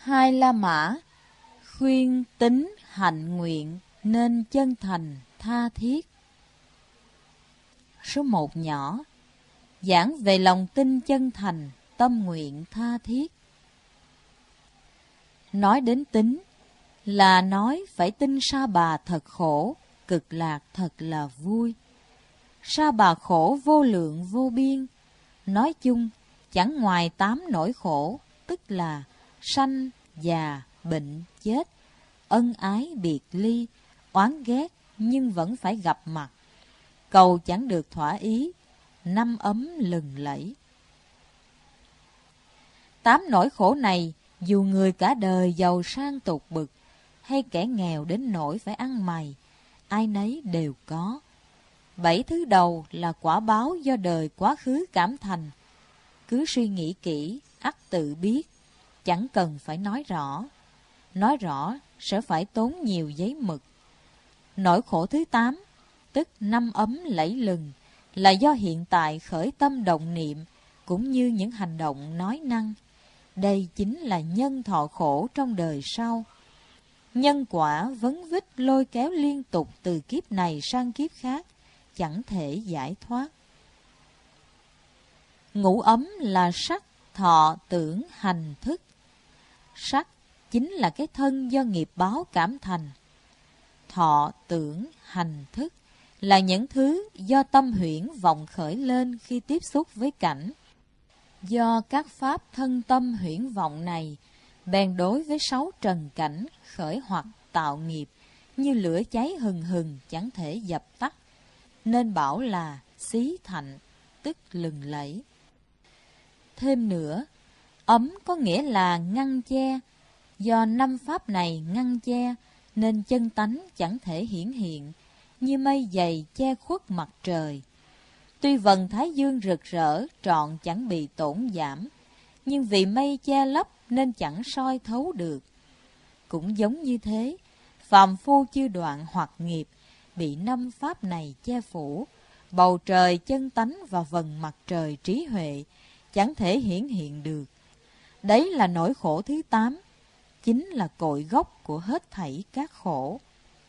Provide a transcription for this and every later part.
Hai La Mã khuyên tín hạnh nguyện nên chân thành tha thiết. Số 1 nhỏ, giảng về lòng tin chân thành, tâm nguyện tha thiết. Nói đến tín là nói phải tin Sa Bà thật khổ, cực lạc thật là vui. Sa Bà khổ vô lượng vô biên, nói chung chẳng ngoài 8 nỗi khổ, tức là sanh, già, bệnh, chết, ân ái biệt ly, oán ghét nhưng vẫn phải gặp mặt, cầu chẳng được thỏa ý, năm ấm lừng lẫy. 8 nỗi khổ này, dù người cả đời giàu sang tột bực, hay kẻ nghèo đến nỗi phải ăn mày, ai nấy đều có. 7 thứ đầu là quả báo do đời quá khứ cảm thành. Cứ suy nghĩ kỹ, ắt tự biết, chẳng cần phải nói rõ. Nói rõ sẽ phải tốn nhiều giấy mực. Nỗi khổ thứ 8, tức năm ấm lẫy lừng, là do hiện tại khởi tâm động niệm, cũng như những hành động nói năng. Đây chính là nhân thọ khổ trong đời sau. Nhân quả vấn vít lôi kéo liên tục từ kiếp này sang kiếp khác, chẳng thể giải thoát. Ngũ ấm là sắc, thọ, tưởng, hành, thức. Sắc chính là cái thân do nghiệp báo cảm thành. Thọ, tưởng, hành, thức là những thứ do tâm huyễn vọng khởi lên khi tiếp xúc với cảnh. Do các pháp thân tâm huyễn vọng này, bèn đối với 6 trần cảnh khởi hoặc tạo nghiệp, như lửa cháy hừng hừng chẳng thể dập tắt, nên bảo là xí thạnh, tức lừng lẫy. Thêm nữa, ấm có nghĩa là ngăn che. Do 5 pháp này ngăn che, nên chân tánh chẳng thể hiển hiện, như mây dày che khuất mặt trời. Tuy vầng thái dương rực rỡ, trọn chẳng bị tổn giảm, nhưng vì mây che lấp nên chẳng soi thấu được. Cũng giống như thế, phàm phu chưa đoạn hoặc nghiệp, bị 5 pháp này che phủ, bầu trời chân tánh và vầng mặt trời trí huệ, chẳng thể hiển hiện được. Đấy là nỗi khổ thứ 8, chính là cội gốc của hết thảy các khổ.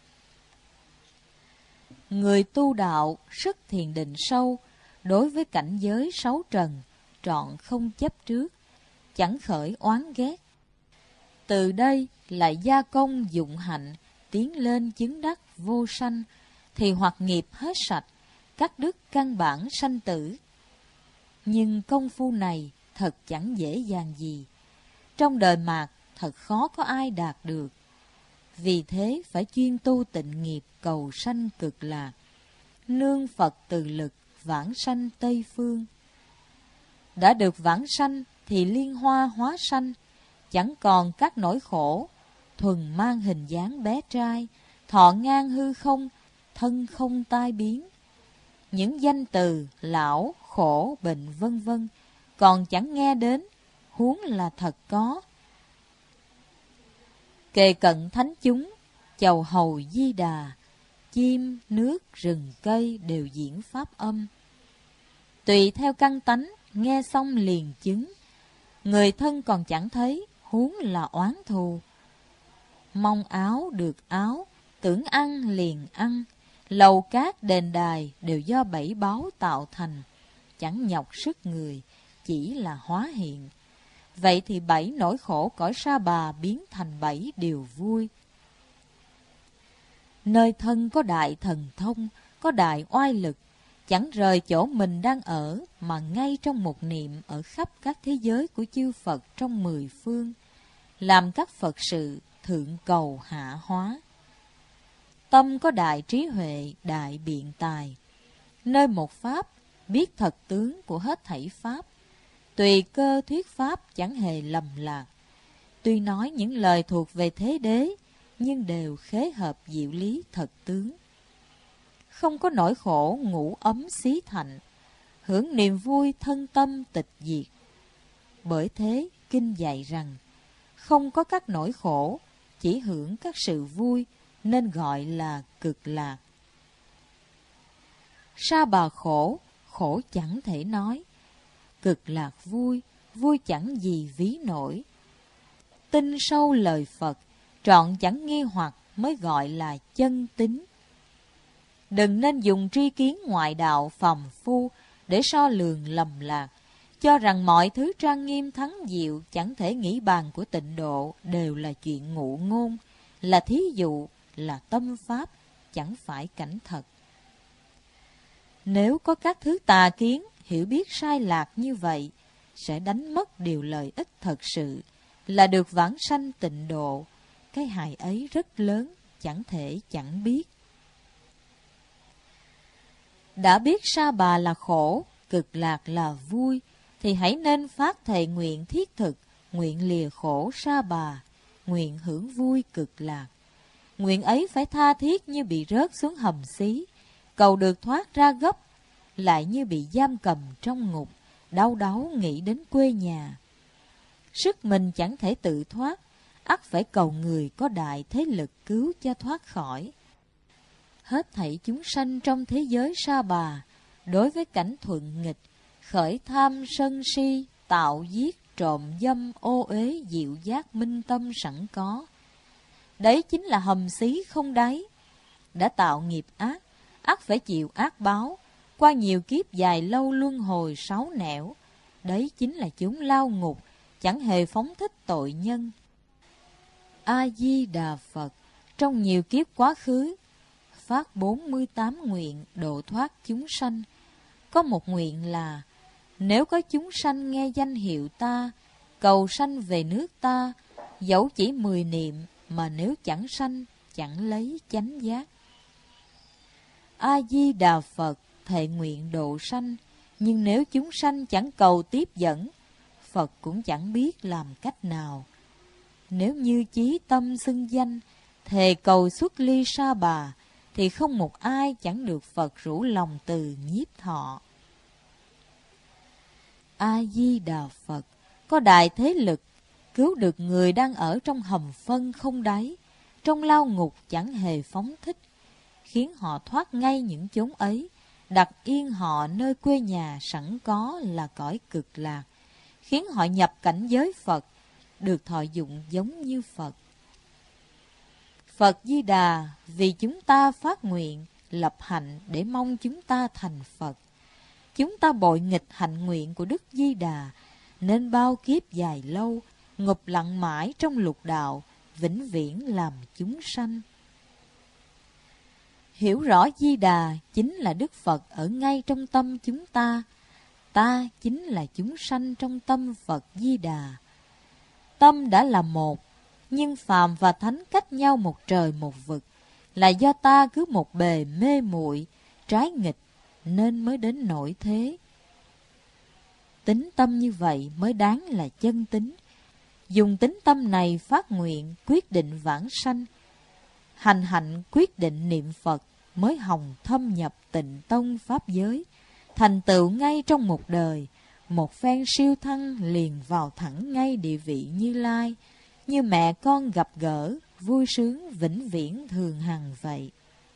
Người tu đạo, sức thiền định sâu, đối với cảnh giới 6 trần, trọn không chấp trước, chẳng khởi oán ghét. Từ đây lại gia công dụng hạnh, tiến lên chứng đắc vô sanh, thì hoặc nghiệp hết sạch, cắt đứt căn bản sanh tử. Nhưng công phu này thật chẳng dễ dàng gì. Trong đời mạt thật khó có ai đạt được. Vì thế phải chuyên tu tịnh nghiệp cầu sanh cực lạc, nương Phật từ lực vãng sanh Tây Phương. Đã được vãng sanh thì liên hoa hóa sanh, chẳng còn các nỗi khổ, thuần mang hình dáng bé trai, thọ ngang hư không, thân không tai biến. Những danh từ lão, khổ, bệnh vân vân còn chẳng nghe đến, huống là thật có. Kề cận thánh chúng, chầu hầu di đà, chim, nước, rừng cây đều diễn pháp âm. Tùy theo căn tánh, nghe xong liền chứng. Người thân còn chẳng thấy, huống là oán thù. Mong áo được áo, tưởng ăn liền ăn. Lầu cát đền đài đều do 7 báo tạo thành, chẳng nhọc sức người, chỉ là hóa hiện. Vậy thì 7 nỗi khổ cõi Sa Bà biến thành 7 điều vui. Nơi thân có đại thần thông, có đại oai lực, chẳng rời chỗ mình đang ở, mà ngay trong một niệm ở khắp các thế giới của chư Phật trong 10 phương, làm các Phật sự thượng cầu hạ hóa. Tâm có đại trí huệ, đại biện tài, nơi một pháp biết thật tướng của hết thảy pháp, tùy cơ thuyết pháp chẳng hề lầm lạc. Tuy nói những lời thuộc về thế đế, nhưng đều khế hợp diệu lý thật tướng. Không có nỗi khổ ngủ ấm xí thạnh, hưởng niềm vui thân tâm tịch diệt. Bởi thế kinh dạy rằng, không có các nỗi khổ, chỉ hưởng các sự vui, nên gọi là cực lạc. Sa Bà khổ, khổ chẳng thể nói. Cực lạc vui, vui chẳng gì ví nổi. tin sâu lời Phật, trọn chẳng nghi hoặc mới gọi là chân tín. Đừng nên dùng tri kiến ngoại đạo phàm phu để so lường lầm lạc, cho rằng mọi thứ trang nghiêm thắng diệu chẳng thể nghĩ bàn của tịnh độ đều là chuyện ngụ ngôn, là thí dụ, là tâm pháp, chẳng phải cảnh thật. Nếu có các thứ tà kiến, hiểu biết sai lạc như vậy, sẽ đánh mất điều lợi ích thật sự, là được vãng sanh tịnh độ. Cái hại ấy rất lớn, chẳng thể chẳng biết. Đã biết Sa Bà là khổ, cực lạc là vui, thì hãy nên phát thệ nguyện thiết thực, nguyện lìa khổ Sa Bà, nguyện hưởng vui cực lạc. Nguyện ấy phải tha thiết như bị rớt xuống hầm xí, cầu được thoát ra gấp, lại như bị giam cầm trong ngục, đau đáu nghĩ đến quê nhà. Sức mình chẳng thể tự thoát, ắt phải cầu người có đại thế lực cứu cho thoát khỏi. Hết thảy chúng sanh trong thế giới Sa Bà, đối với cảnh thuận nghịch, khởi tham sân si, tạo giết, trộm dâm, ô uế, diệu giác minh tâm sẵn có. Đấy chính là hầm xí không đáy. Đã tạo nghiệp ác, ắt phải chịu ác báo, qua nhiều kiếp dài lâu luân hồi sáu nẻo. Đấy chính là chúng lao ngục, chẳng hề phóng thích tội nhân. A-di-đà Phật trong nhiều kiếp quá khứ phát 48 nguyện độ thoát chúng sanh. Có một nguyện là: nếu có chúng sanh nghe danh hiệu ta, cầu sanh về nước ta, dẫu chỉ 10 niệm, mà nếu chẳng sanh, chẳng lấy chánh giác. A-di-đà Phật thệ nguyện độ sanh, nhưng nếu chúng sanh chẳng cầu tiếp dẫn, Phật cũng chẳng biết làm cách nào. Nếu như chí tâm xưng danh, thề cầu xuất ly Sa Bà, thì không một ai chẳng được Phật rủ lòng từ nhiếp thọ. A-di-đà Phật có đại thế lực, cứu được người đang ở trong hầm phân không đáy, trong lao ngục chẳng hề phóng thích, khiến họ thoát ngay những chốn ấy, đặt yên họ nơi quê nhà sẵn có là cõi cực lạc, khiến họ nhập cảnh giới Phật, được thọ dụng giống như Phật. Phật Di Đà vì chúng ta phát nguyện, lập hạnh để mong chúng ta thành Phật. Chúng ta bội nghịch hạnh nguyện của Đức Di Đà, nên bao kiếp dài lâu, ngụp lặng mãi trong lục đạo, vĩnh viễn làm chúng sanh. Hiểu rõ Di Đà chính là Đức Phật ở ngay trong tâm chúng ta. Ta chính là chúng sanh trong tâm Phật Di Đà. Tâm đã là một, nhưng phàm và thánh cách nhau một trời một vực, là do ta cứ một bề mê muội, trái nghịch, nên mới đến nỗi thế. Tính tâm như vậy mới đáng là chân tín. Dùng tính tâm này phát nguyện quyết định vãng sanh, hành hạnh quyết định niệm Phật, mới hồng thâm nhập Tịnh Tông Pháp giới, thành tựu ngay trong một đời, một phen siêu thăng liền vào thẳng ngay địa vị Như Lai, như mẹ con gặp gỡ, vui sướng vĩnh viễn thường hằng vậy.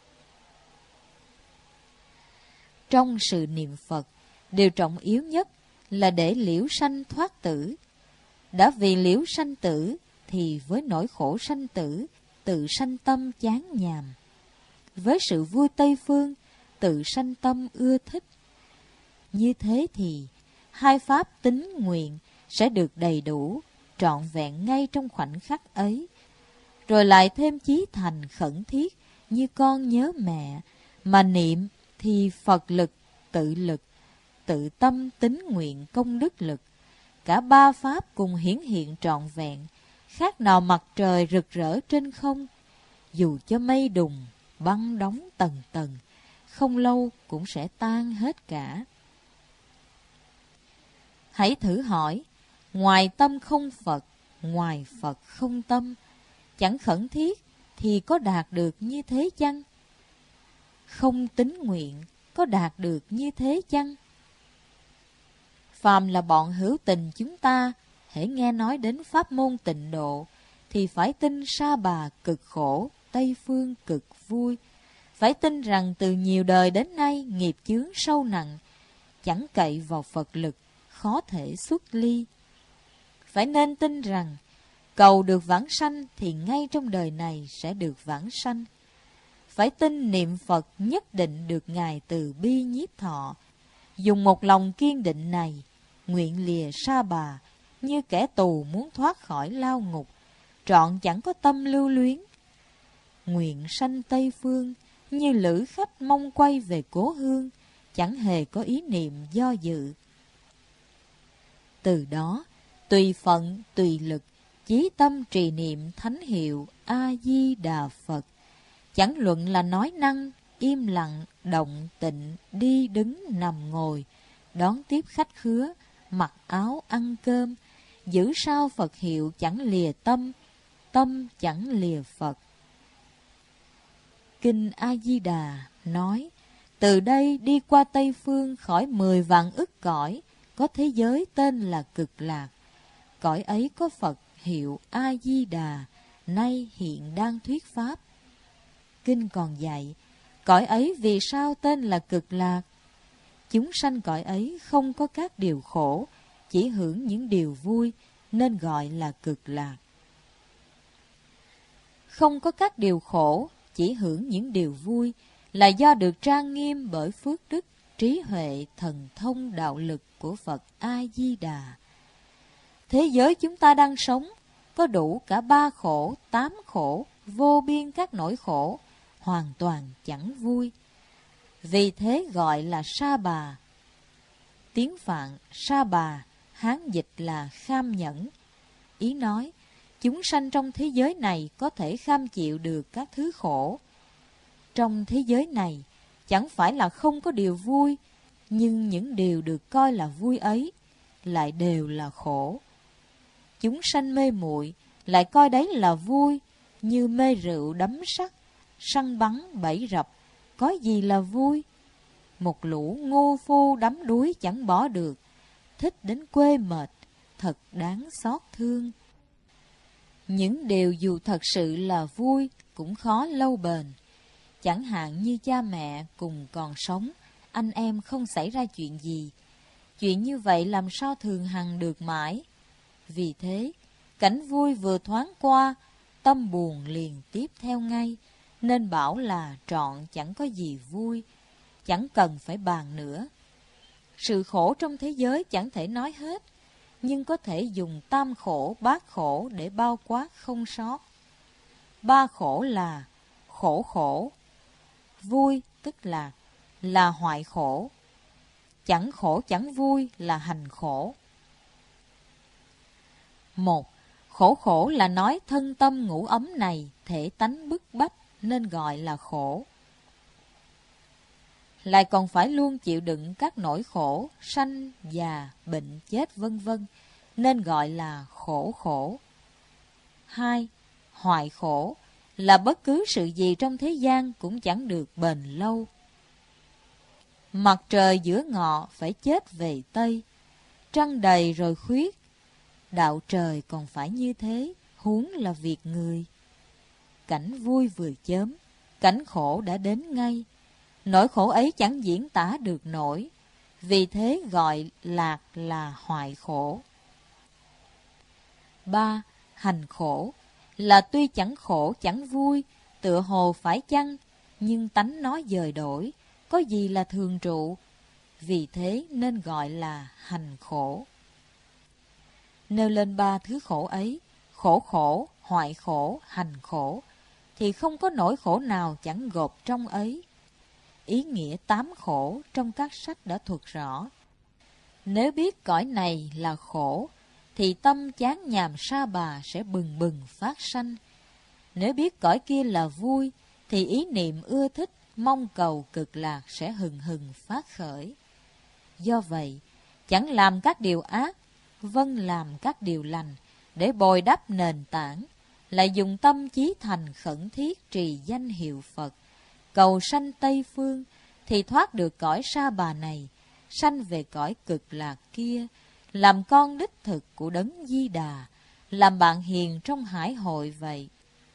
Trong sự niệm Phật, điều trọng yếu nhất là để liễu sanh thoát tử. Đã vì liễu sanh tử, thì với nỗi khổ sanh tử, tự sanh tâm chán nhàm. Với sự vui Tây Phương, tự sanh tâm ưa thích. Như thế thì, hai pháp tín nguyện sẽ được đầy đủ, trọn vẹn ngay trong khoảnh khắc ấy. Rồi lại thêm chí thành khẩn thiết, như con nhớ mẹ, mà niệm thì Phật lực, tự tâm tín nguyện công đức lực. Cả ba pháp cùng hiển hiện trọn vẹn, khác nào mặt trời rực rỡ trên không. Dù cho mây đùng, băng đóng tầng tầng, không lâu cũng sẽ tan hết cả. Hãy thử hỏi, ngoài tâm không Phật, ngoài Phật không tâm, chẳng khẩn thiết thì có đạt được như thế chăng? Không tín nguyện có đạt được như thế chăng? Phàm là bọn hữu tình chúng ta, hễ nghe nói đến pháp môn tịnh độ, thì phải tin Sa Bà cực khổ, Tây Phương cực vui. Phải tin rằng từ nhiều đời đến nay nghiệp chướng sâu nặng, chẳng cậy vào Phật lực, khó thể xuất ly. Phải nên tin rằng Cầu được vãng sanh thì ngay trong đời này sẽ được vãng sanh. Phải tin niệm Phật nhất định được Ngài từ bi nhiếp thọ. Dùng một lòng kiên định này, nguyện lìa sa bà, như kẻ tù muốn thoát khỏi lao ngục, trọn chẳng có tâm lưu luyến. Nguyện sanh Tây Phương, như lữ khách mong quay về cố hương, chẳng hề có ý niệm do dự. Từ đó, tùy phận, tùy lực, chí tâm trì niệm thánh hiệu A-di-đà Phật. Chẳng luận là nói năng, im lặng, động, tịnh, đi đứng, nằm ngồi, đón tiếp khách khứa, mặc áo, ăn cơm, giữ sao Phật hiệu chẳng lìa tâm, tâm chẳng lìa Phật. Kinh A-di-đà nói, từ đây đi qua Tây Phương khỏi 10 vạn ức cõi, có thế giới tên là Cực Lạc. Cõi ấy có Phật hiệu A-di-đà, nay hiện đang thuyết pháp. Kinh còn dạy, cõi ấy vì sao tên là Cực Lạc? Chúng sanh cõi ấy không có các điều khổ, chỉ hưởng những điều vui, nên gọi là Cực Lạc. Không có các điều khổ, chỉ hưởng những điều vui, là do được trang nghiêm bởi phước đức, trí huệ, thần thông, đạo lực của Phật A-di-đà. Thế giới chúng ta đang sống, có đủ cả 3 khổ, 8 khổ, vô biên các nỗi khổ, hoàn toàn chẳng vui. Vì thế gọi là sa bà. Tiếng Phạn sa bà, Hán dịch là kham nhẫn. Ý nói, chúng sanh trong thế giới này có thể kham chịu được các thứ khổ. Trong thế giới này, chẳng phải là không có điều vui, nhưng những điều được coi là vui ấy lại đều là khổ. Chúng sanh mê muội lại coi đấy là vui, như mê rượu đắm sắc, săn bắn bẫy rập, có gì là vui? Một lũ ngu phu đắm đuối chẳng bỏ được, thích đến quê mệt, thật đáng xót thương. Những điều dù thật sự là vui cũng khó lâu bền. Chẳng hạn như cha mẹ cùng còn sống, anh em không xảy ra chuyện gì. Chuyện như vậy làm sao thường hằng được mãi? Vì thế, cảnh vui vừa thoáng qua, tâm buồn liền tiếp theo ngay, nên bảo là trọn chẳng có gì vui, chẳng cần phải bàn nữa. Sự khổ trong thế giới chẳng thể nói hết, nhưng có thể dùng tam khổ, bát khổ để bao quát không sót. 3 khổ là khổ khổ, vui tức là hoại khổ, chẳng khổ chẳng vui là hành khổ. 1. Khổ khổ là nói thân tâm ngủ ấm này thể tánh bức bách nên gọi là khổ. Lại còn phải luôn chịu đựng các nỗi khổ, sanh, già, bệnh, chết vân vân, nên gọi là khổ khổ. 2. Hoại khổ là bất cứ sự gì trong thế gian cũng chẳng được bền lâu. Mặt trời giữa ngọ phải chết về Tây, trăng đầy rồi khuyết. Đạo trời còn phải như thế, huống là việc người. Cảnh vui vừa chớm, cảnh khổ đã đến ngay. Nỗi khổ ấy chẳng diễn tả được nổi, vì thế gọi lạc là hoại khổ. 3. Hành khổ là tuy chẳng khổ chẳng vui, tựa hồ phải chăng, nhưng tánh nó dời đổi, có gì là thường trụ, vì thế nên gọi là hành khổ. Nêu lên 3 thứ khổ ấy, khổ khổ, hoại khổ, hành khổ, thì không có nỗi khổ nào chẳng gộp trong ấy. Ý nghĩa 8 khổ trong các sách đã thuật rõ. Nếu biết cõi này là khổ, thì tâm chán nhàm sa bà sẽ bừng bừng phát sanh. Nếu biết cõi kia là vui, thì ý niệm ưa thích, mong cầu cực lạc sẽ hừng hừng phát khởi. Do vậy, chẳng làm các điều ác, vâng làm các điều lành, để bồi đắp nền tảng, lại dùng tâm chí thành khẩn thiết trì danh hiệu Phật, cầu sanh Tây Phương, thì thoát được cõi sa bà này, sanh về cõi cực lạc kia, làm con đích thực của Đấng Di Đà, làm bạn hiền trong hải hội vậy.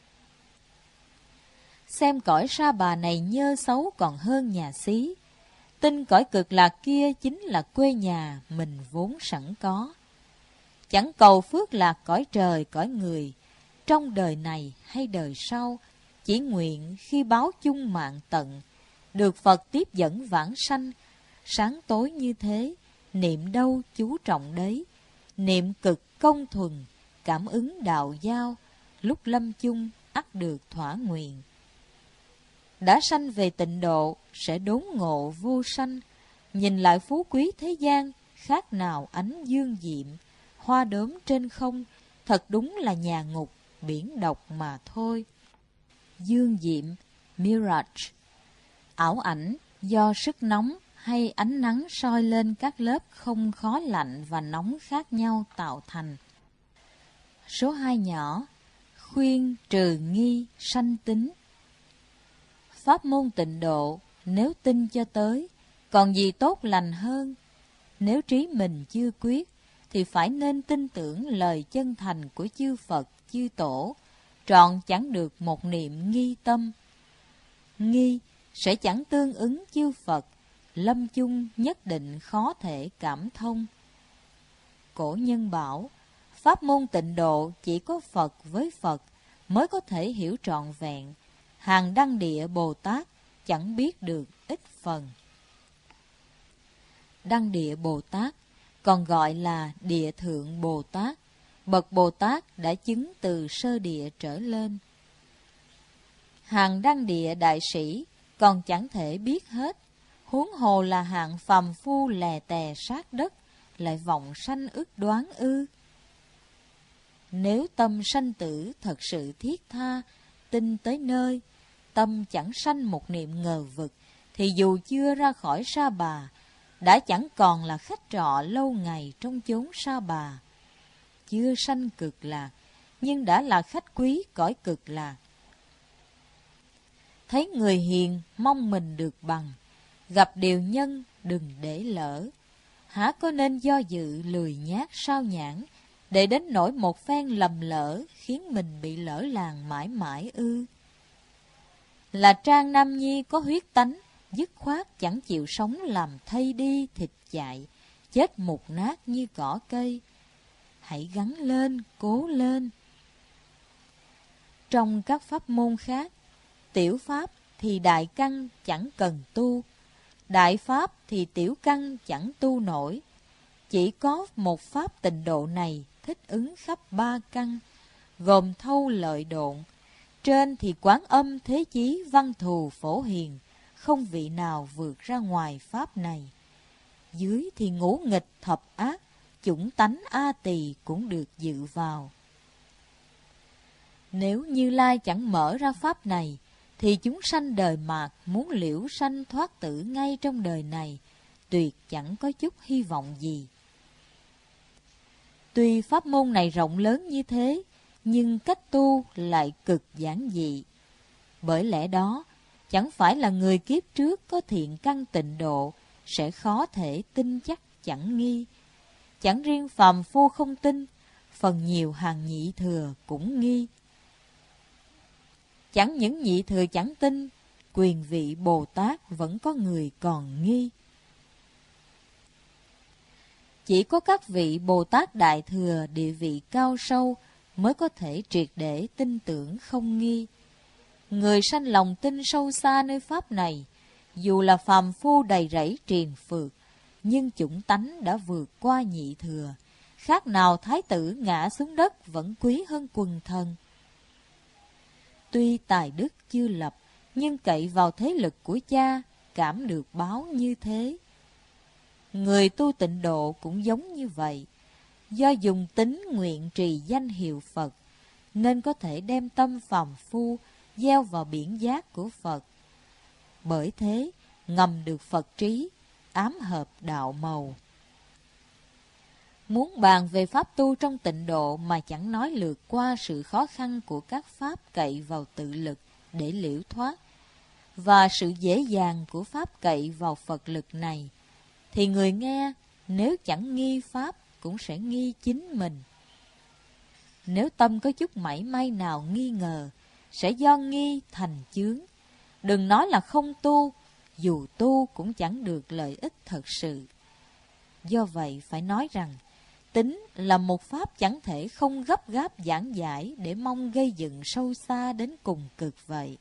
Xem cõi sa bà này nhơ xấu còn hơn nhà xí, tin cõi cực lạc kia chính là quê nhà mình vốn sẵn có. chẳng cầu phước lạc cõi trời cõi người, trong đời này hay đời sau, chỉ nguyện khi báo chung mạng tận, được Phật tiếp dẫn vãng sanh. Sáng tối như thế, niệm đâu chú trọng đấy, niệm cực công thuần, cảm ứng đạo giao, lúc lâm chung ắt được thỏa nguyện. Đã sanh về tịnh độ, sẽ đốn ngộ vô sanh, nhìn lại phú quý thế gian, khác nào ánh dương diệm, hoa đốm trên không, thật đúng là nhà ngục, biển độc mà thôi. Dương diệm, mirage, ảo ảnh do sức nóng hay ánh nắng soi lên các lớp không khó lạnh và nóng khác nhau tạo thành. Số 2 nhỏ, khuyên trừ nghi sanh tính. Pháp môn tịnh độ, nếu tin cho tới, còn gì tốt lành hơn. Nếu trí mình chưa quyết, thì phải nên tin tưởng lời chân thành của chư Phật, chư Tổ, trọn chẳng được một niệm nghi tâm. Nghi sẽ chẳng tương ứng chư Phật, lâm chung nhất định khó thể cảm thông. Cổ nhân bảo, pháp môn tịnh độ chỉ có Phật với Phật mới có thể hiểu trọn vẹn, hàng đăng địa Bồ Tát chẳng biết được ít phần. Đăng địa Bồ Tát còn gọi là địa thượng Bồ Tát, bậc Bồ Tát đã chứng từ sơ địa trở lên. Hàng đăng địa đại sĩ còn chẳng thể biết hết, huống hồ là hạng phàm phu lè tè sát đất, lại vọng sanh ức đoán ư. Nếu tâm sanh tử thật sự thiết tha, tin tới nơi, tâm chẳng sanh một niệm ngờ vực, thì dù chưa ra khỏi Sa Bà, đã chẳng còn là khách trọ lâu ngày trong chốn Sa Bà. Chưa sanh cực lạc, nhưng đã là khách quý cõi cực lạc. Thấy người hiền mong mình được bằng, gặp điều nhân đừng để lỡ. Há có nên do dự lười nhác sao nhãn, để đến nỗi một phen lầm lỡ khiến mình bị lỡ làng mãi mãi ư? Là Trang Nam Nhi có huyết tánh, dứt khoát chẳng chịu sống làm thây đi thịt chạy, chết mục nát như cỏ cây. Hãy gắng lên, cố lên. Trong các pháp môn khác, tiểu pháp thì đại căn chẳng cần tu, đại pháp thì tiểu căn chẳng tu nổi. Chỉ có một pháp tịnh độ này thích ứng khắp 3 căn, gồm thâu lợi độn. Trên thì Quán Âm Thế Chí Văn Thù Phổ Hiền, không vị nào vượt ra ngoài pháp này. Dưới thì ngũ nghịch thập ác, chủng tánh A Tỳ cũng được dự vào. Nếu Như Lai chẳng mở ra pháp này, thì chúng sanh đời mạt muốn liễu sanh thoát tử ngay trong đời này, tuyệt chẳng có chút hy vọng gì. Tuy pháp môn này rộng lớn như thế, nhưng cách tu lại cực giản dị. Bởi lẽ đó, chẳng phải là người kiếp trước có thiện căn tịnh độ sẽ khó thể tin chắc chẳng nghi. Chẳng riêng phàm phu không tin, phần nhiều hàng nhị thừa cũng nghi. Chẳng những nhị thừa chẳng tin, quyền vị Bồ Tát vẫn có người còn nghi. Chỉ có các vị Bồ Tát Đại Thừa địa vị cao sâu mới có thể triệt để tin tưởng không nghi. Người sanh lòng tin sâu xa nơi pháp này, dù là phàm phu đầy rẫy triền phược, nhưng chủng tánh đã vượt qua nhị thừa, khác nào thái tử ngã xuống đất vẫn quý hơn quần thần. Tuy tài đức chưa lập, nhưng cậy vào thế lực của cha, cảm được báo như thế. Người tu tịnh độ cũng giống như vậy, do dùng tính nguyện trì danh hiệu Phật, nên có thể đem tâm phàm phu gieo vào biển giác của Phật. Bởi thế, ngầm được Phật trí, ám hợp đạo màu. Muốn bàn về pháp tu trong tịnh độ mà chẳng nói lượt qua sự khó khăn của các pháp cậy vào tự lực để liễu thoát, và sự dễ dàng của pháp cậy vào Phật lực này, thì người nghe nếu chẳng nghi pháp cũng sẽ nghi chính mình. Nếu tâm có chút mảy may nào nghi ngờ, sẽ do nghi thành chướng. Đừng nói là không tu, dù tu cũng chẳng được lợi ích thật sự. Do vậy phải nói rằng, Tính là một pháp chẳng thể không gấp gáp giảng giải để mong gây dựng sâu xa đến cùng cực vậy.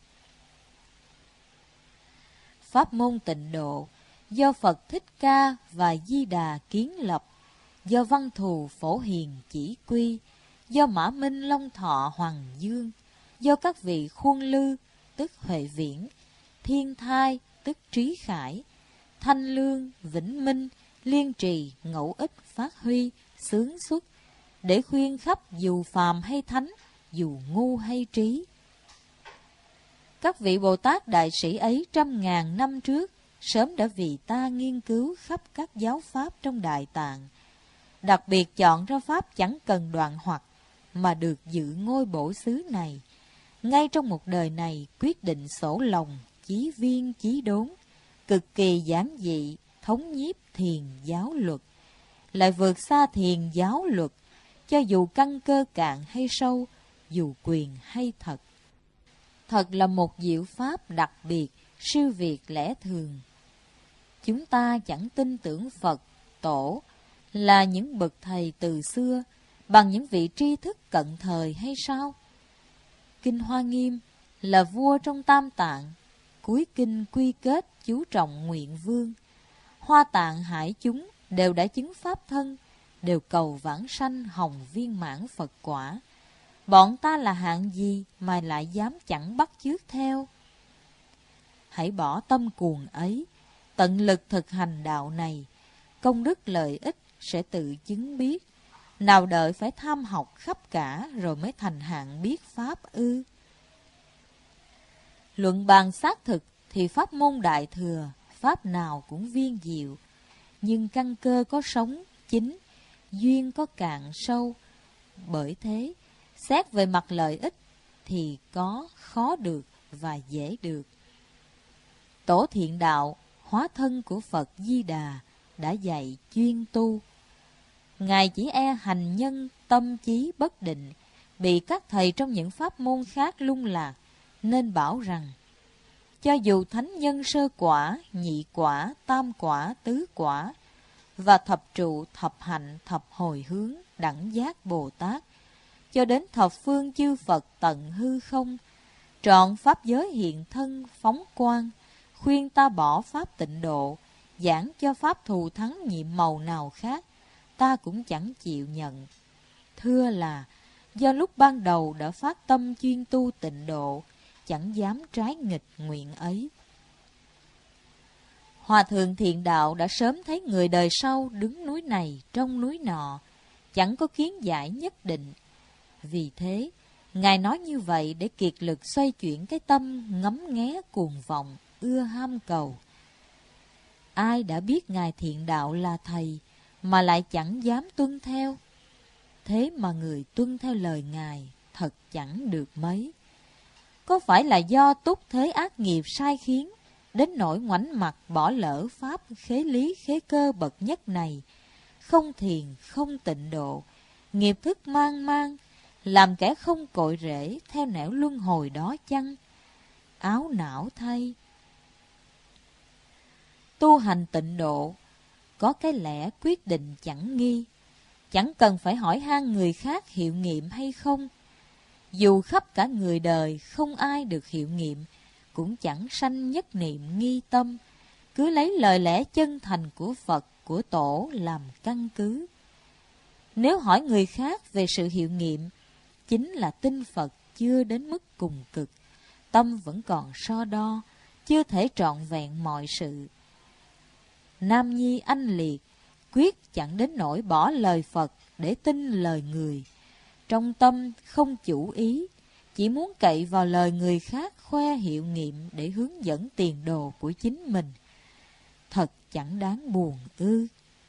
Pháp môn Tịnh Độ do Phật Thích Ca và Di Đà kiến lập, do Văn Thù Phổ Hiền chỉ quy, do Mã Minh Long Thọ Hoàng Dương, do các vị Khuôn Lư tức Huệ Viễn, Thiên Thai tức Trí Khải, Thanh Lương, Vĩnh Minh, Liên Trì, Ngẫu Ích phát huy, xướng xuất, để khuyên khắp dù phàm hay thánh, dù ngu hay trí. Các vị Bồ Tát Đại Sĩ ấy trăm ngàn năm trước sớm đã vì ta nghiên cứu khắp các giáo pháp trong Đại Tạng, đặc biệt chọn ra pháp chẳng cần đoạn hoặc mà được dự ngôi bổ xứ này, ngay trong một đời này quyết định sổ lòng, chí viên chí đốn, cực kỳ giản dị, thống nhiếp thiền giáo luật, lại vượt xa thiền giáo luật, cho dù căn cơ cạn hay sâu, dù quyền hay thật. Thật là một diệu pháp đặc biệt, siêu việt lẽ thường. Chúng ta chẳng tin tưởng Phật, Tổ là những bậc thầy từ xưa bằng những vị tri thức cận thời hay sao? Kinh Hoa Nghiêm là vua trong Tam Tạng, cuối kinh quy kết chú trọng nguyện vương. Hoa Tạng hải chúng đều đã chứng pháp thân, đều cầu vãng sanh hồng viên mãn Phật quả. Bọn ta là hạng gì mà lại dám chẳng bắt chước theo? Hãy bỏ tâm cuồng ấy, tận lực thực hành đạo này, công đức lợi ích sẽ tự chứng biết. Nào đợi phải tham học khắp cả rồi mới thành hạng biết pháp ư? Luận bàn xác thực thì pháp môn Đại Thừa, pháp nào cũng viên diệu, nhưng căn cơ có sống chính, duyên có cạn sâu. Bởi thế, xét về mặt lợi ích thì có khó được và dễ được. Tổ Thiện Đạo, hóa thân của Phật Di Đà, đã dạy chuyên tu. Ngài chỉ e hành nhân tâm trí bất định, bị các thầy trong những pháp môn khác lung lạc, nên bảo rằng cho dù thánh nhân sơ quả, nhị quả, tam quả, tứ quả và thập trụ, thập hạnh, thập hồi hướng, đẳng giác Bồ Tát, cho đến thập phương chư Phật tận hư không, trọn pháp giới hiện thân phóng quang, khuyên ta bỏ pháp Tịnh Độ, giảng cho pháp thù thắng nhiệm màu nào khác, ta cũng chẳng chịu nhận. Thưa là do lúc ban đầu đã phát tâm chuyên tu Tịnh Độ, chẳng dám trái nghịch nguyện ấy. Hòa thượng Thiện Đạo đã sớm thấy người đời sau đứng núi này trông núi nọ, chẳng có kiến giải nhất định. Vì thế, Ngài nói như vậy để kiệt lực xoay chuyển cái tâm ngấm nghé cuồng vọng, ưa ham cầu. Ai đã biết Ngài Thiện Đạo là thầy mà lại chẳng dám tuân theo? Thế mà người tuân theo lời Ngài thật chẳng được mấy. Có phải là do túc thế ác nghiệp sai khiến, đến nỗi ngoảnh mặt bỏ lỡ pháp khế lý khế cơ bậc nhất này, không thiền không tịnh độ, nghiệp thức mang mang, làm kẻ không cội rễ theo nẻo luân hồi đó chăng? Áo não thay. Tu hành tịnh độ có cái lẽ quyết định chẳng nghi, chẳng cần phải hỏi han người khác hiệu nghiệm hay không. Dù khắp cả người đời không ai được hiệu nghiệm, cũng chẳng sanh nhất niệm nghi tâm, cứ lấy lời lẽ chân thành của Phật, của Tổ làm căn cứ. Nếu hỏi người khác về sự hiệu nghiệm, chính là tin Phật chưa đến mức cùng cực, tâm vẫn còn so đo, chưa thể trọn vẹn mọi sự. Nam nhi anh liệt, quyết chẳng đến nỗi bỏ lời Phật để tin lời người. Trong tâm không chủ ý, chỉ muốn cậy vào lời người khác khoe hiệu nghiệm để hướng dẫn tiền đồ của chính mình. Thật chẳng đáng buồn ư.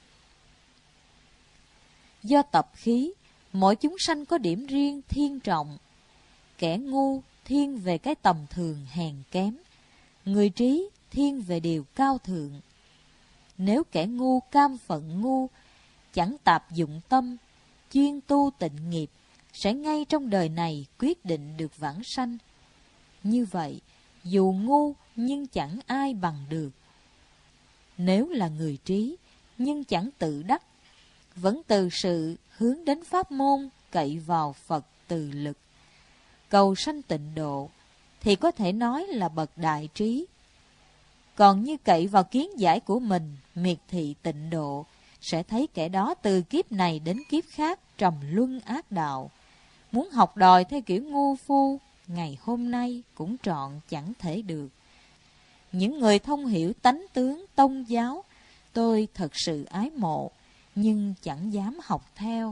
Do tập khí, mỗi chúng sanh có điểm riêng thiên trọng. Kẻ ngu thiên về cái tầm thường hèn kém, người trí thiên về điều cao thượng. Nếu kẻ ngu cam phận ngu, chẳng tạp dụng tâm, chuyên tu tịnh nghiệp, sẽ ngay trong đời này quyết định được vãng sanh. Như vậy, dù ngu nhưng chẳng ai bằng được. Nếu là người trí, nhưng chẳng tự đắc, vẫn từ sự hướng đến pháp môn cậy vào Phật từ lực. Cầu sanh tịnh độ thì có thể nói là bậc đại trí. Còn như cậy vào kiến giải của mình, miệt thị tịnh độ, sẽ thấy kẻ đó từ kiếp này đến kiếp khác trầm luân ác đạo. Muốn học đòi theo kiểu ngu phu, ngày hôm nay cũng trọn chẳng thể được. Những người thông hiểu tánh tướng tông giáo, tôi thật sự ái mộ, nhưng chẳng dám học theo.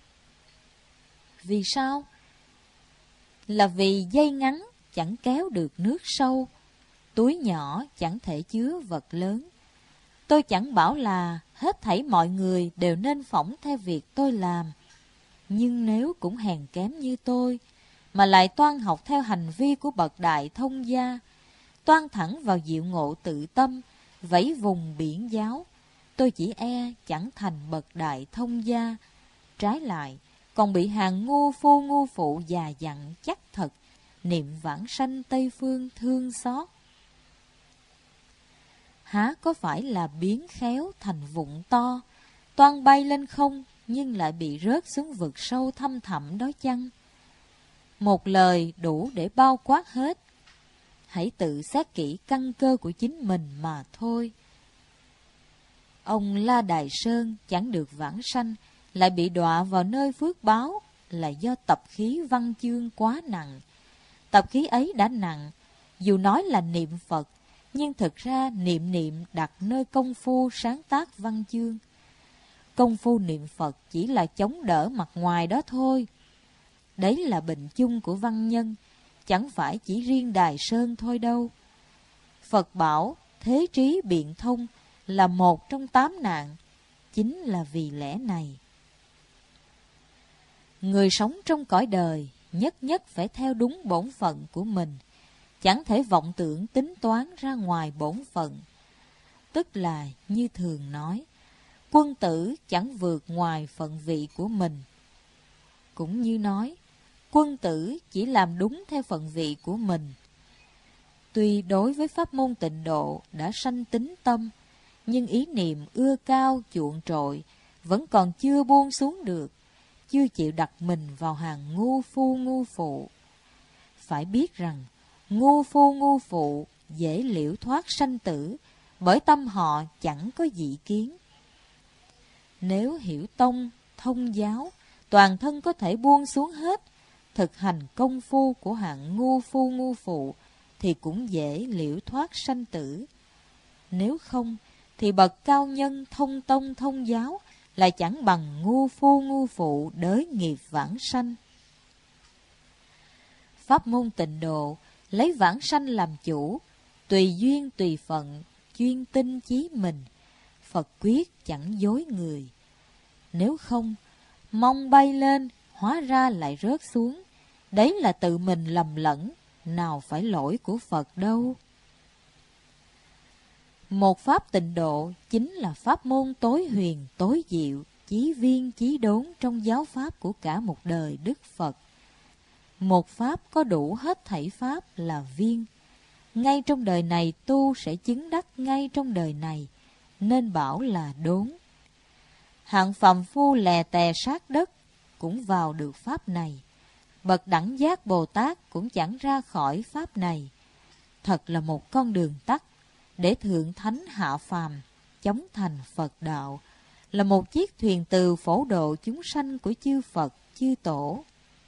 Vì sao? Là vì dây ngắn chẳng kéo được nước sâu, túi nhỏ chẳng thể chứa vật lớn. Tôi chẳng bảo là hết thảy mọi người đều nên phỏng theo việc tôi làm. Nhưng nếu cũng hèn kém như tôi, mà lại toan học theo hành vi của bậc đại thông gia, toan thẳng vào diệu ngộ tự tâm, vẫy vùng biển giáo, tôi chỉ e chẳng thành bậc đại thông gia. Trái lại, còn bị hàng ngu phu ngu phụ già dặn chắc thật, niệm vãng sanh Tây Phương thương xót. Há có phải là biến khéo thành vụng to, toan bay lên không nhưng lại bị rớt xuống vực sâu thăm thẳm đó chăng? Một lời đủ để bao quát hết. Hãy tự xét kỹ căn cơ của chính mình mà thôi. Ông La Đài Sơn chẳng được vãng sanh, lại bị đọa vào nơi phước báo, là do tập khí văn chương quá nặng. Tập khí ấy đã nặng, dù nói là niệm Phật, nhưng thực ra niệm đặt nơi công phu sáng tác văn chương. Công phu niệm Phật chỉ là chống đỡ mặt ngoài đó thôi. Đấy là bệnh chung của văn nhân, chẳng phải chỉ riêng Đài Sơn thôi đâu. Phật bảo thế trí biện thông là một trong 8 nạn, chính là vì lẽ này. Người sống trong cõi đời nhất nhất phải theo đúng bổn phận của mình, chẳng thể vọng tưởng tính toán ra ngoài bổn phận. Tức là như thường nói, quân tử chẳng vượt ngoài phận vị của mình. Cũng như nói, quân tử chỉ làm đúng theo phận vị của mình. Tuy đối với pháp môn tịnh độ đã sanh tín tâm, nhưng ý niệm ưa cao chuộng trội vẫn còn chưa buông xuống được, chưa chịu đặt mình vào hàng ngu phu ngu phụ. Phải biết rằng, ngu phu ngu phụ dễ liễu thoát sanh tử, bởi tâm họ chẳng có dị kiến. Nếu hiểu tông, thông giáo, toàn thân có thể buông xuống hết, thực hành công phu của hạng ngu phu ngu phụ, thì cũng dễ liễu thoát sanh tử. Nếu không, thì bậc cao nhân thông tông thông giáo lại chẳng bằng ngu phu ngu phụ đới nghiệp vãng sanh. Pháp môn tịnh độ lấy vãng sanh làm chủ, tùy duyên tùy phận, chuyên tinh chí mình. Phật quyết chẳng dối người. Nếu không, mong bay lên, hóa ra lại rớt xuống. Đấy là tự mình lầm lẫn, nào phải lỗi của Phật đâu. Một pháp tịnh độ chính là pháp môn tối huyền, tối diệu, chí viên, chí đốn trong giáo pháp của cả một đời Đức Phật. Một pháp có đủ hết thảy pháp là viên. Ngay trong đời này tu sẽ chứng đắc ngay trong đời này, nên bảo là đốn. Hạng phàm phu lè tè sát đất cũng vào được pháp này. Bậc đẳng giác Bồ Tát cũng chẳng ra khỏi pháp này. Thật là một con đường tắt để thượng thánh hạ phàm, chống thành Phật đạo, là một chiếc thuyền từ phổ độ chúng sanh của chư Phật, chư Tổ.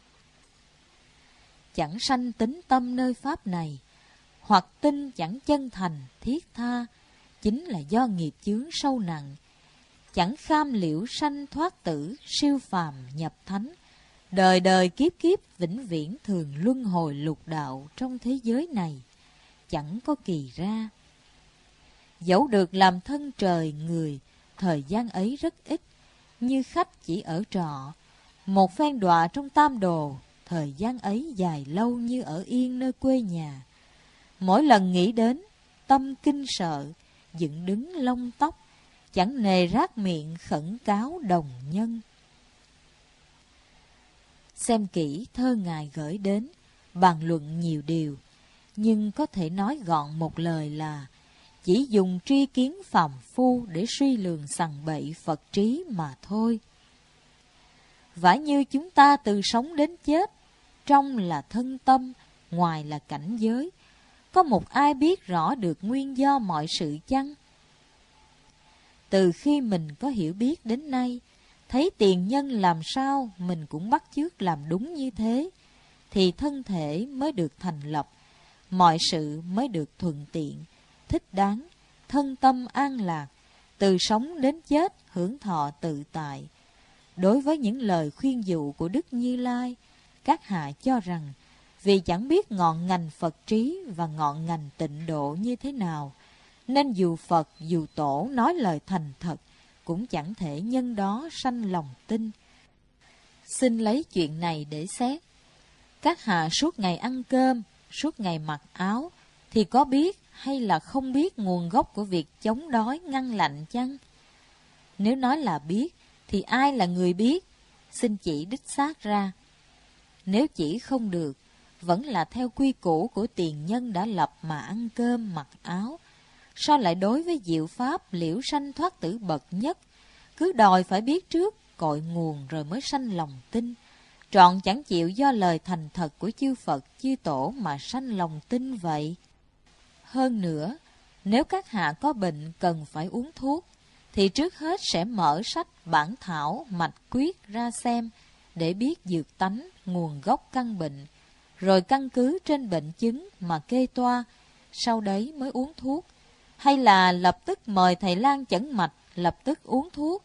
Chẳng sanh tín tâm nơi pháp này, hoặc tin chẳng chân thành, thiết tha, chính là do nghiệp chướng sâu nặng. Chẳng kham liễu sanh thoát tử, siêu phàm nhập thánh, đời đời kiếp kiếp vĩnh viễn thường luân hồi lục đạo trong thế giới này, chẳng có kỳ ra. Dẫu được làm thân trời người, thời gian ấy rất ít, như khách chỉ ở trọ. Một phen đọa trong tam đồ, thời gian ấy dài lâu như ở yên nơi quê nhà. Mỗi lần nghĩ đến, tâm kinh sợ, dựng đứng lông tóc, chẳng nề rát miệng khẩn cáo đồng nhân. Xem kỹ thơ Ngài gửi đến, bàn luận nhiều điều, nhưng có thể nói gọn một lời là chỉ dùng tri kiến phàm phu để suy lường sằng bậy Phật trí mà thôi. Vả như chúng ta từ sống đến chết, trong là thân tâm, ngoài là cảnh giới, có một ai biết rõ được nguyên do mọi sự chăng? Từ khi mình có hiểu biết đến nay, thấy tiền nhân làm sao mình cũng bắt chước làm đúng như thế, thì thân thể mới được thành lập, mọi sự mới được thuận tiện, thích đáng, thân tâm an lạc, từ sống đến chết hưởng thọ tự tại. Đối với những lời khuyên dụ của Đức Như Lai, các hạ cho rằng vì chẳng biết ngọn ngành Phật trí và ngọn ngành tịnh độ như thế nào, nên dù Phật dù Tổ nói lời thành thật, cũng chẳng thể nhân đó sanh lòng tin. Xin lấy chuyện này để xét. Các hạ suốt ngày ăn cơm, suốt ngày mặc áo, thì có biết hay là không biết nguồn gốc của việc chống đói ngăn lạnh chăng? Nếu nói là biết, thì ai là người biết? Xin chỉ đích xác ra. Nếu chỉ không được, vẫn là theo quy củ của tiền nhân đã lập mà ăn cơm mặc áo, sao lại đối với diệu pháp liễu sanh thoát tử bậc nhất, cứ đòi phải biết trước cội nguồn rồi mới sanh lòng tin, trọn chẳng chịu do lời thành thật của chư Phật chư Tổ mà sanh lòng tin vậy? Hơn nữa, nếu các hạ có bệnh cần phải uống thuốc, thì trước hết sẽ mở sách bản thảo mạch quyết ra xem, để biết dược tánh, nguồn gốc căn bệnh, rồi căn cứ trên bệnh chứng mà kê toa, sau đấy mới uống thuốc, hay là lập tức mời thầy lang chẩn mạch, lập tức uống thuốc?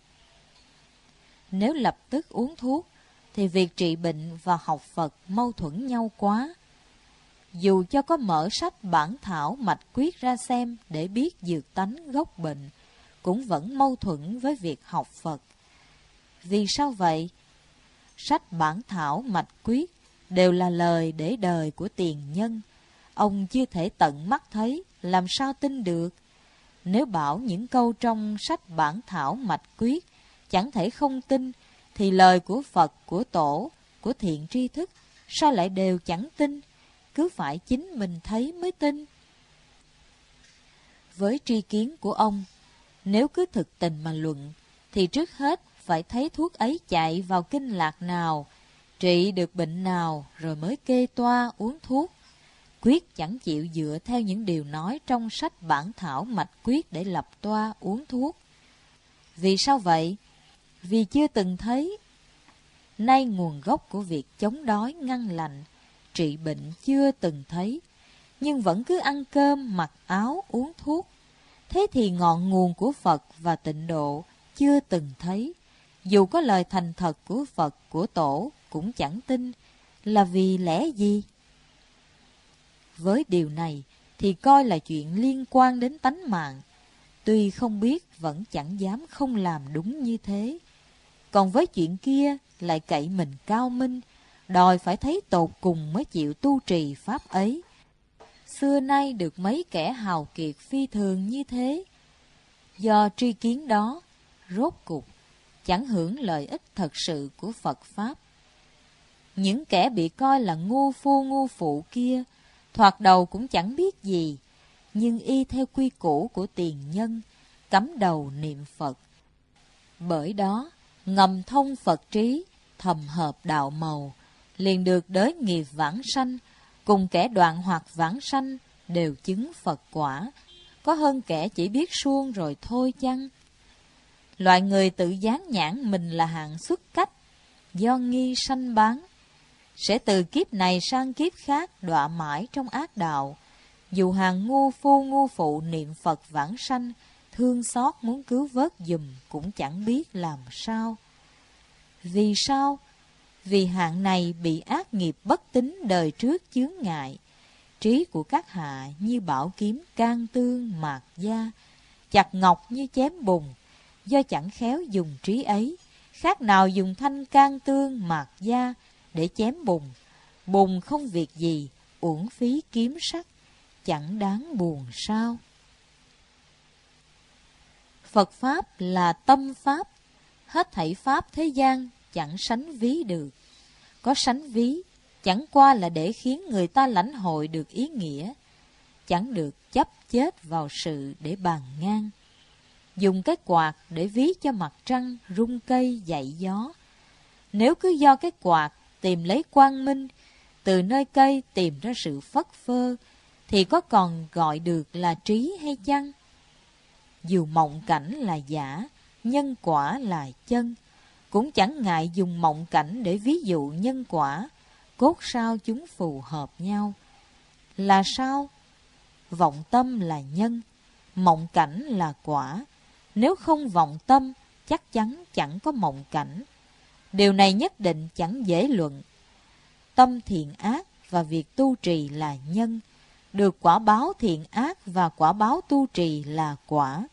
Nếu lập tức uống thuốc, thì việc trị bệnh và học Phật mâu thuẫn nhau quá. Dù cho có mở sách bản thảo mạch quyết ra xem để biết dược tánh gốc bệnh, cũng vẫn mâu thuẫn với việc học Phật. Vì sao vậy? Sách bản thảo mạch quyết đều là lời để đời của tiền nhân. Ông chưa thể tận mắt thấy, làm sao tin được? Nếu bảo những câu trong sách bản thảo mạch quyết chẳng thể không tin, thì lời của Phật, của Tổ, của thiện tri thức sao lại đều chẳng tin? Cứ phải chính mình thấy mới tin. Với tri kiến của ông, nếu cứ thực tình mà luận, thì trước hết phải thấy thuốc ấy chạy vào kinh lạc nào, trị được bệnh nào, rồi mới kê toa uống thuốc. Quyết chẳng chịu dựa theo những điều nói trong sách bản thảo mạch quyết để lập toa uống thuốc. Vì sao vậy? Vì chưa từng thấy. Nay nguồn gốc của việc chống đói ngăn lạnh, trị bệnh chưa từng thấy, nhưng vẫn cứ ăn cơm, mặc áo, uống thuốc. Thế thì ngọn nguồn của Phật và tịnh độ chưa từng thấy. Dù có lời thành thật của Phật, của Tổ cũng chẳng tin. Là vì lẽ gì? Với điều này thì coi là chuyện liên quan đến tánh mạng. Tuy không biết vẫn chẳng dám không làm đúng như thế. Còn với chuyện kia lại cậy mình cao minh, đòi phải thấy tột cùng mới chịu tu trì pháp ấy. Xưa nay được mấy kẻ hào kiệt phi thường như thế. Do tri kiến đó, rốt cục chẳng hưởng lợi ích thật sự của Phật Pháp. Những kẻ bị coi là ngu phu ngu phụ kia, thoạt đầu cũng chẳng biết gì, nhưng y theo quy củ của tiền nhân, cắm đầu niệm Phật. Bởi đó, ngầm thông Phật trí, thầm hợp đạo màu, liền được đới nghiệp vãng sanh, cùng kẻ đoạn hoặc vãng sanh đều chứng Phật quả, có hơn kẻ chỉ biết suông rồi thôi chăng? Loại người tự dán nhãn mình là hạng xuất cách, do nghi sanh bán, sẽ từ kiếp này sang kiếp khác đọa mãi trong ác đạo. Dù hàng ngu phu ngu phụ niệm Phật vãng sanh, thương xót muốn cứu vớt giùm cũng chẳng biết làm sao. Vì sao? Vì hạng này bị ác nghiệp bất tín đời trước chướng ngại. Trí của các hạ như bảo kiếm can tương mạt da, chặt ngọc như chém bùn. Do chẳng khéo dùng trí ấy, khác nào dùng thanh can tương mạt da để chém bùn. Bùn không việc gì, uổng phí kiếm sắt, chẳng đáng buồn sao? Phật Pháp là tâm Pháp, hết thảy Pháp thế gian chẳng sánh ví được. Có sánh ví, chẳng qua là để khiến người ta lãnh hội được ý nghĩa, chẳng được chấp chết vào sự để bàn ngang. Dùng cái quạt để ví cho mặt trăng rung cây dậy gió. Nếu cứ do cái quạt tìm lấy quang minh, từ nơi cây tìm ra sự phất phơ, thì có còn gọi được là trí hay chăng? Dù mộng cảnh là giả, nhân quả là chân, cũng chẳng ngại dùng mộng cảnh để ví dụ nhân quả, cốt sao chúng phù hợp nhau. Là sao? Vọng tâm là nhân, mộng cảnh là quả. Nếu không vọng tâm, chắc chắn chẳng có mộng cảnh. Điều này nhất định chẳng dễ luận. Tâm thiện ác và việc tu trì là nhân, được quả báo thiện ác và quả báo tu trì là quả.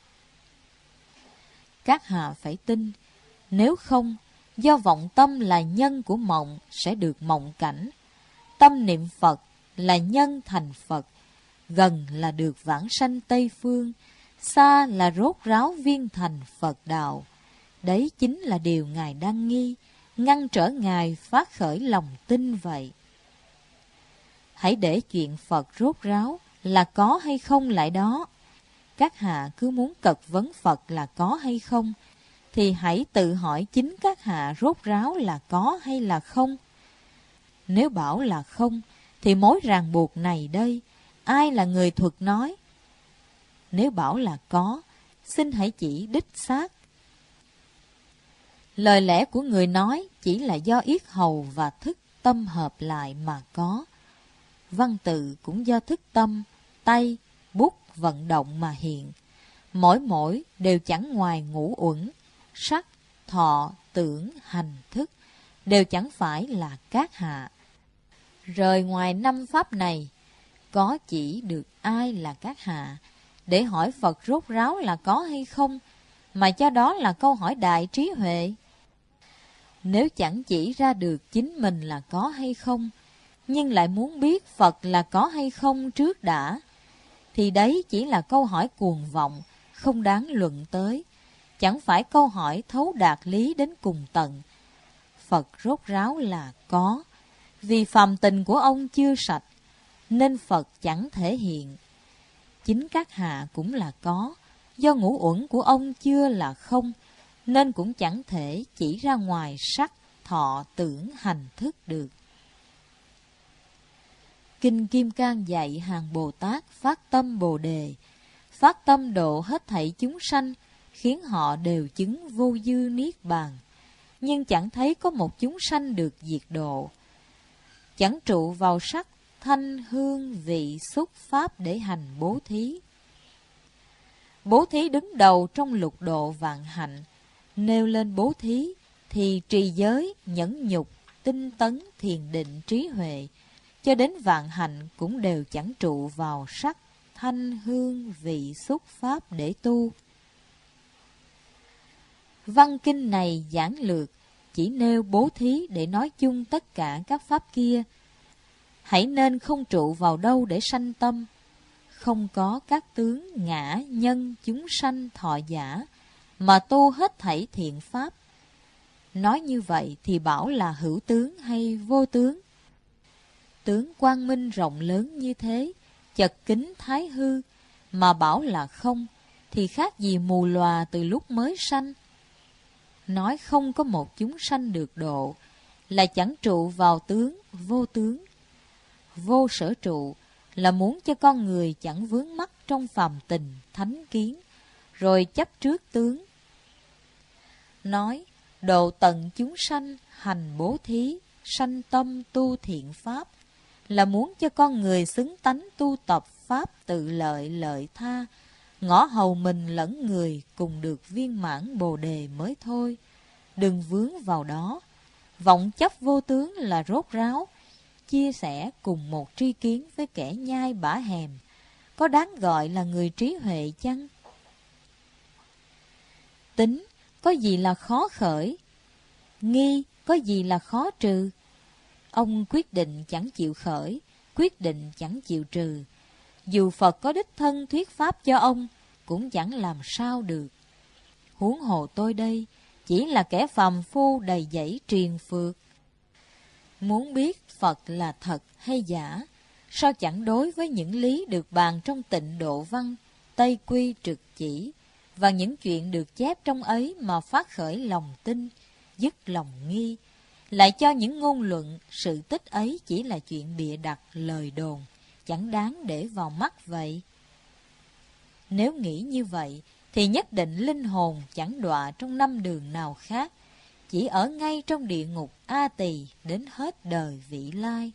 Các hạ phải tin, nếu không, do vọng tâm là nhân của mộng sẽ được mộng cảnh. Tâm niệm Phật là nhân thành Phật, gần là được vãng sanh Tây Phương, xa là rốt ráo viên thành Phật đạo. Đấy chính là điều Ngài đang nghi, ngăn trở Ngài phát khởi lòng tin vậy. Hãy để chuyện Phật rốt ráo là có hay không lại đó. Các hạ cứ muốn cật vấn Phật là có hay không, thì hãy tự hỏi chính các hạ rốt ráo là có hay là không. Nếu bảo là không, thì mối ràng buộc này đây, ai là người thuật nói? Nếu bảo là có, xin hãy chỉ đích xác. Lời lẽ của người nói chỉ là do yết hầu và thức tâm hợp lại mà có. Văn tự cũng do thức tâm, tay, bút vận động mà hiện. Mỗi đều chẳng ngoài ngũ uẩn, sắc, thọ, tưởng, hành, thức, đều chẳng phải là các hạ. Rời ngoài năm pháp này, có chỉ được ai là các hạ, để hỏi Phật rốt ráo là có hay không, mà cho đó là câu hỏi đại trí huệ. Nếu chẳng chỉ ra được chính mình là có hay không, nhưng lại muốn biết Phật là có hay không trước đã, thì đấy chỉ là câu hỏi cuồng vọng, không đáng luận tới, chẳng phải câu hỏi thấu đạt lý đến cùng tận. Phật rốt ráo là có, vì phàm tình của ông chưa sạch, nên Phật chẳng thể hiện. Chính các hạ cũng là có, do ngũ uẩn của ông chưa là không, nên cũng chẳng thể chỉ ra ngoài sắc, thọ, tưởng, hành, thức được. Kinh Kim Cang dạy hàng Bồ Tát phát tâm Bồ Đề, phát tâm độ hết thảy chúng sanh, khiến họ đều chứng vô dư niết bàn, nhưng chẳng thấy có một chúng sanh được diệt độ. Chẳng trụ vào sắc, thanh, hương, vị, xúc, pháp để hành bố thí. Bố thí đứng đầu trong lục độ vạn hạnh. Nêu lên bố thí thì trì giới, nhẫn nhục, tinh tấn, thiền định, trí huệ, cho đến vạn hạnh cũng đều chẳng trụ vào sắc, thanh, hương, vị, xúc, pháp để tu. Văn kinh này giản lược, chỉ nêu bố thí để nói chung tất cả các pháp kia. Hãy nên không trụ vào đâu để sanh tâm, không có các tướng ngã, nhân, chúng sanh, thọ giả, mà tu hết thảy thiện pháp. Nói như vậy thì bảo là hữu tướng hay vô tướng? Tướng quang minh rộng lớn như thế, chật kính thái hư, mà bảo là không, thì khác gì mù lòa từ lúc mới sanh. Nói không có một chúng sanh được độ, là chẳng trụ vào tướng, vô tướng. Vô sở trụ là muốn cho con người chẳng vướng mắc trong phàm tình, thánh kiến, rồi chấp trước tướng. Nói độ tận chúng sanh, hành bố thí, sanh tâm tu thiện pháp, là muốn cho con người xứng tánh tu tập pháp tự lợi lợi tha, ngõ hầu mình lẫn người cùng được viên mãn Bồ Đề mới thôi. Đừng vướng vào đó. Vọng chấp vô tướng là rốt ráo, chia sẻ cùng một tri kiến với kẻ nhai bả hèm, có đáng gọi là người trí huệ chăng? Tính có gì là khó khởi? Nghi có gì là khó trừ? Ông quyết định chẳng chịu khởi, quyết định chẳng chịu trừ. Dù Phật có đích thân thuyết pháp cho ông, cũng chẳng làm sao được. Huống hồ tôi đây, chỉ là kẻ phàm phu đầy dẫy triền phược. Muốn biết Phật là thật hay giả, sao chẳng đối với những lý được bàn trong Tịnh Độ Văn, Tây Quy Trực Chỉ, và những chuyện được chép trong ấy mà phát khởi lòng tin, dứt lòng nghi, lại cho những ngôn luận, sự tích ấy chỉ là chuyện bịa đặt, lời đồn, chẳng đáng để vào mắt vậy. Nếu nghĩ như vậy, thì nhất định linh hồn chẳng đọa trong 5 đường nào khác, chỉ ở ngay trong địa ngục A Tỳ đến hết đời vị lai.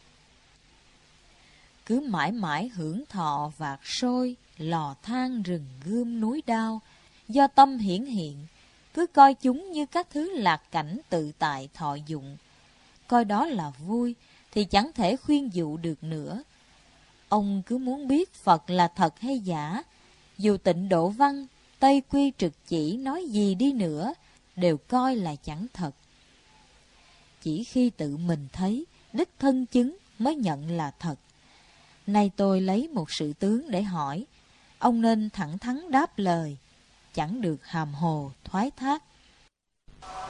Cứ mãi mãi hưởng thọ vạc sôi, lò than rừng gươm núi đao, do tâm hiển hiện, cứ coi chúng như các thứ lạc cảnh tự tại thọ dụng. Coi đó là vui, thì chẳng thể khuyên dụ được nữa. Ông cứ muốn biết Phật là thật hay giả, dù Tịnh Độ Văn, Tây Quy Trực Chỉ nói gì đi nữa, đều coi là chẳng thật. Chỉ khi tự mình thấy, đích thân chứng mới nhận là thật. Nay tôi lấy một sự tướng để hỏi, ông nên thẳng thắn đáp lời, chẳng được hàm hồ thoái thác.